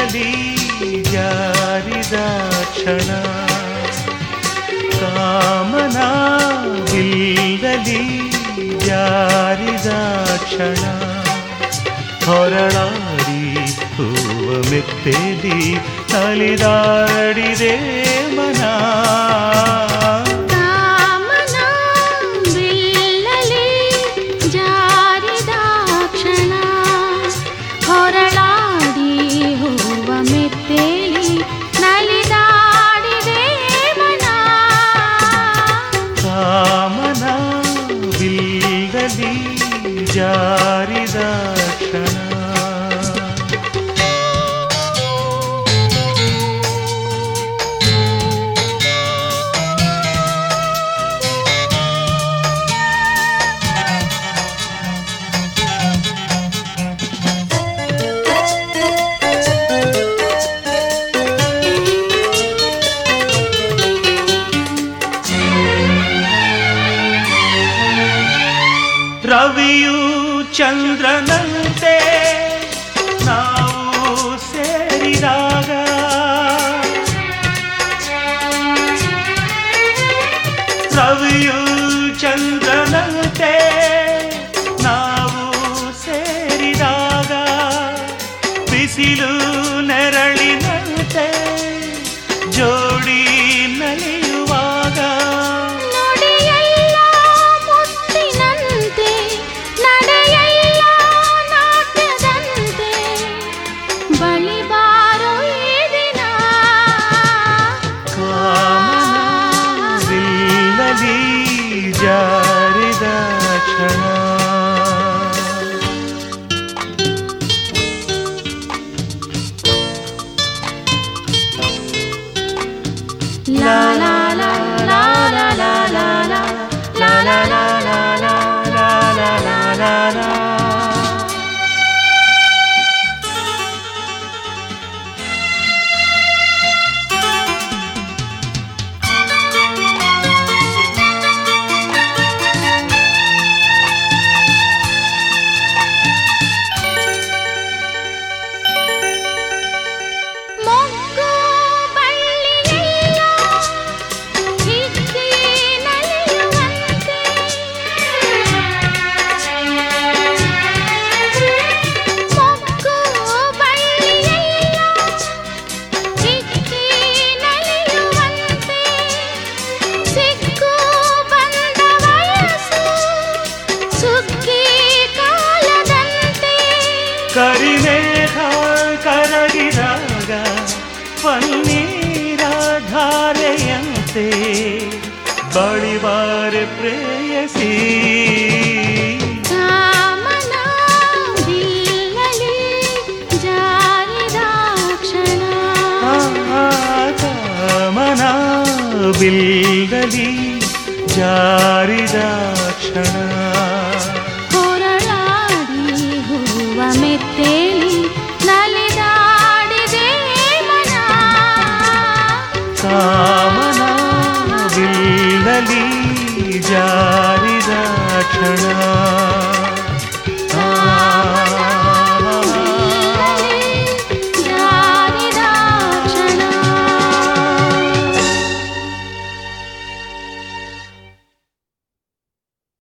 ಬಿಲ್ಲಲಿ ಜಾರಿದ ಕ್ಷಣ ಕಾಮನ ಬಿಲ್ಲಲಿ ಜಾರಿದ ಕ್ಷಣ ಹೊರಳಾಡಿ ಹೂವ ಮೆತ್ತೆಲಿ ಅಲಿದಾಡಿದೆ ಮನ ಜಾರಿದ ಕ್ಷಣ ರವಿಯು ಚಂದ್ರನಂತೆ ನಾವು ಸೇರಿದಾಗ ರವಿಯು ಚಂದ್ರನಂತೆ ನಾವು ಸೇರಿದಾಗ ಬಿಸಿಲು ನೆರಳಿನಂತೆ ಜೋಡಿ ನಲಿಯುವಾಗ ಜಾರಿದ ಕ್ಷಣ ಲಾ ಲಾ ಲಾ ಲಾ ಲಾ ಲಾ ಲಾ ಲಾ ಲಾ ಲಾ ಲಾ ಲಾ ಲಾ ಲಾ ಲಾ ಕರಿಮೇಘ ಕರಗಿದಾಗ ಪನ್ನೀರ ಧಾರೆಯಂತೆ ಬಳಿವಾರೆ ಪ್ರೇಯಸಿ ಕಾಮನ ಬಿಲ್ಲಲಿ ಜಾರಿದ ಕ್ಷಣ ಕಾಮನ ಬಿಲ್ಲಲಿ ಜಾರಿದ ಕ್ಷಣ ಮೆತ್ತೇಲಿ ನಲಿದಾಡಿದೆ ಮನ ಕಾಮನ ಬಿಲ್ಲಲಿ ಜಾರಿದ ಕ್ಷಣ